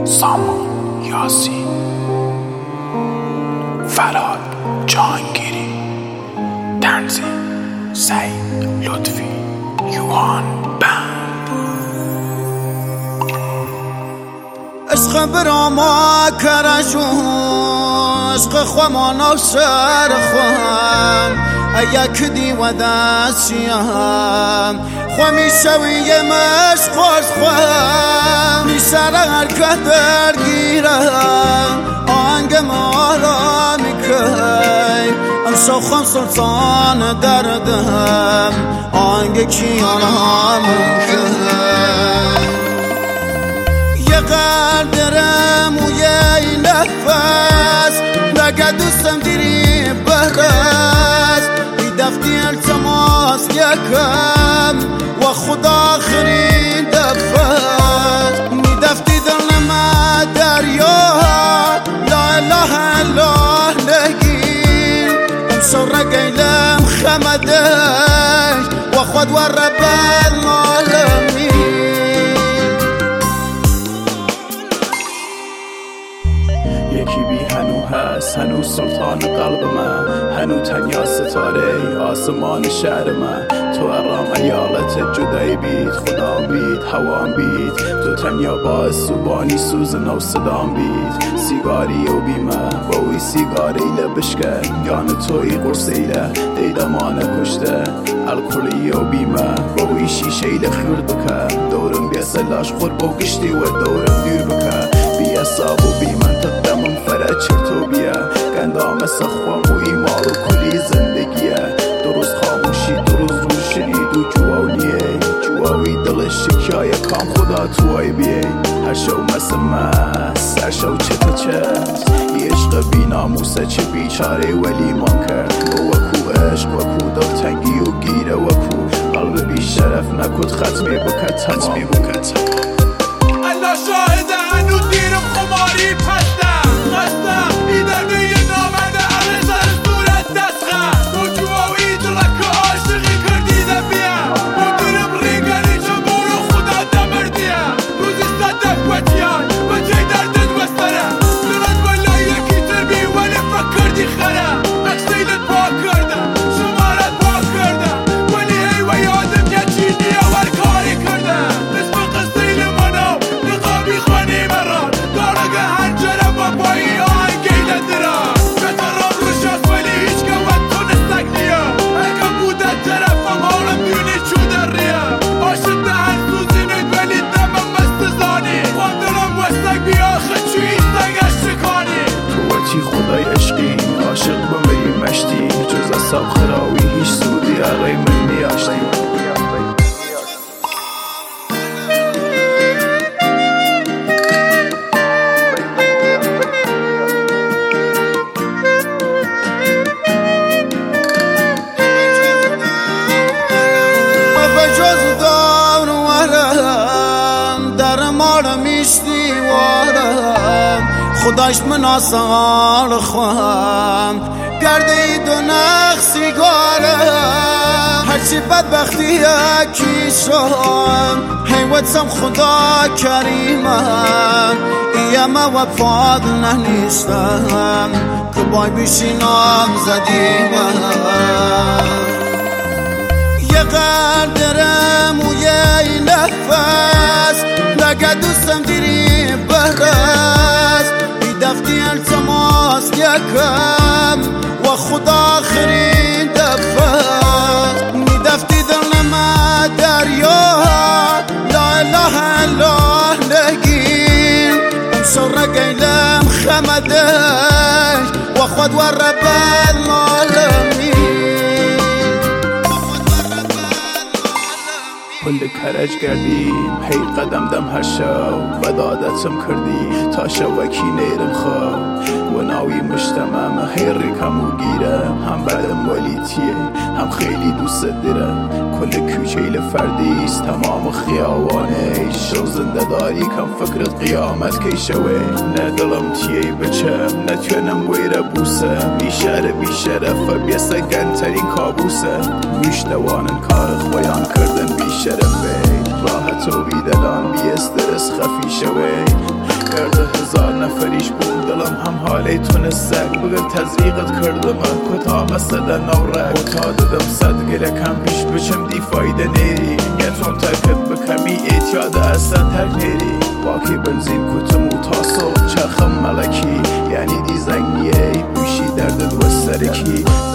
سامان یاسین، فراد جهانگیری، تنظیم سعید لطفی، یوهان بند. عشق براما کرجون، عشق خوامان سر خوام ایک دی و دستیم خوامی شوی مشخوش خوام میسر حرکت درگیرم آنگ مالا میکی امشو خم سلطان دردم آنگ کیانا میکی یه قدرم و یه نفس لگه دوستم دیری برس ای دفتی التماس یکم و خدا آخرین دفت می دفتی دل ما دریا لا اله الا نگین امشو رگیلم خمدش و خود و رب العالمین. یکی بی هنو هست، هنو سلطان قلب من، هنو تنیا ستاره آسمان شهر من. تو ارام ایالت جدایی بید، خدام بید، هوام بید، تو تنیا باعث سوبانی سوز نو صدام بید. سیگاری و بیمه با وی سیگاری لبشکه یان توی قرسیله دیدمانه کشته الکلی و بیمه با وی شیشه لخیر بکه دورم بیسلاش خور با گشتی و دورم دیر بکه بی اصاب و بی منطق دمم فرد چرتو بیه گندام سخوام و ایمار و کلی زندگیه درست خاموشی درست رو شنید و جوانیه جواوی دل شکیای کام خدا توی بیه هر شو مثل مست هر شو چت چست یه عشق بی ناموسه چه بیچاره ولی من کرد وکو عشق وکو دل تنگی و گیره وکو قلب بی شرف نکد ختمی بکت ختمی بکت الله شاهده هنو دیرم خماری پستم خستم بیدر به یه نامرده همه سر صورت دستخم تو جواوی دلک عاشقی کردی دفیم تو دیرم ریگنی چه برو خدا دمردیم روزی صدف وچیان و جای دردت وسترم دلت ولا یکی تربی ولی فکردی خرم اکسیلت پاک کردم شمارت پاک کردم ولی هی و یادم یه چیزی اول کاری کردم اسم قصیل منو نقابی خانی مران دارگه هنجره با پایی آهنگی ندارم بترام روش هست ولی هیچ که وقت تونستک نیم اگه بودت طرفم حالم میونی چو در ریم عاشق دهن سوزی نید ولی دمم مستزانی خود دلم وستک بیا خچو ایستگش شکانی تو وچی خدای عشقی عاشق بمری مشتی جز اصاب خراوی هیچ سودی آقای من نیاشتی خداش من آسال خواهم گرده دو نخ سیگارم هرچی بدبختی یکی شم حیوتم خدا کریمم ایم و پاد ننیستم که بای بیشینام زدیمم یه قدرم و یه نفس لگه دوستم دیری برس دفتی التماس یکم و خدا آخرین دفت می دفتی دل ما دریا لا اله الا نگین امشو رگیلم خمدش و خود و رب العالمین. پل کرج کردیم هی قدم دم هر شو بد عادتم کردی تا شوکی نیرم خواب و ناوی مجتمعم هی ریکم و گیرم هم بدم ولی تیه هم خیلی دوست دارم کل کوچه لفردیست تمام خیاوانه شو زنده داری کم فکرت قیامت کی شوه نه دلم تیه بچم نتونم ویره بوسم بی شرف بیسته گنترین کابوسه میشتوانن کار خویان کردن بی شرفه راحت و بیدلان بی استرس خفی شوه کرده هزار نفریش بوم دلم هم حالی تونسته بگم تزریقت کردم کتا مسده نورک تا دادم صد گلکم پیش بچم دی فایده نیری میتون ترکت بکمی ایتیاد اصلا ترک نیری باکی بنزین کتم و تاسو چرخم ملکی یعنی دی زنگیه بیشی دردت و سرکی